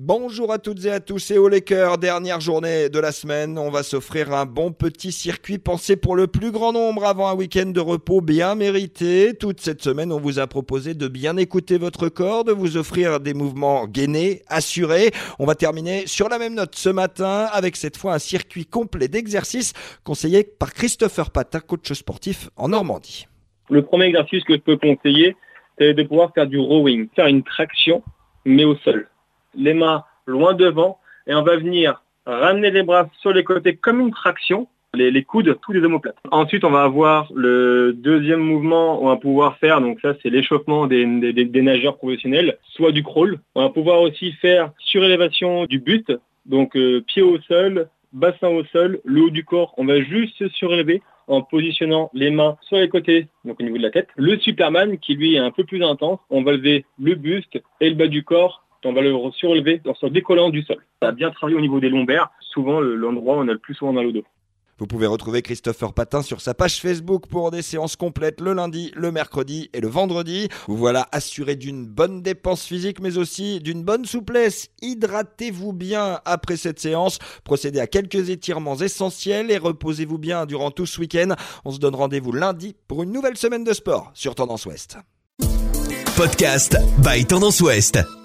Bonjour à toutes et à tous et aux Lakers, dernière journée de la semaine. On va s'offrir un bon petit circuit pensé pour le plus grand nombre avant un week-end de repos bien mérité. Toute cette semaine, on vous a proposé de bien écouter votre corps, de vous offrir des mouvements gainés, assurés. On va terminer sur la même note ce matin avec cette fois un circuit complet d'exercices conseillé par Christopher Patin, coach sportif en Normandie. Le premier exercice que je peux conseiller, c'est de pouvoir faire du rowing, faire une traction, mais au sol. Les mains loin devant et on va venir ramener les bras sur les côtés comme une traction, les coudes, tous les omoplates. Ensuite, on va avoir le deuxième mouvement, on va pouvoir faire, donc ça c'est l'échauffement des nageurs professionnels, soit du crawl. On va pouvoir aussi faire surélévation du buste, donc pied au sol, bassin au sol, le haut du corps, on va juste se surélever en positionnant les mains sur les côtés, donc au niveau de la tête. Le Superman, qui lui est un peu plus intense, on va lever le buste et le bas du corps, on va le surélever en se décollant du sol. Ça a bien travaillé au niveau des lombaires, souvent l'endroit où on a le plus souvent mal au dos. Vous pouvez retrouver Christopher Patin sur sa page Facebook pour des séances complètes le lundi, le mercredi et le vendredi. Vous voilà assuré d'une bonne dépense physique mais aussi d'une bonne souplesse. Hydratez-vous bien après cette séance, procédez à quelques étirements essentiels et reposez-vous bien durant tout ce week-end. On se donne rendez-vous lundi pour une nouvelle semaine de sport sur Tendance Ouest. Podcast by Tendance Ouest.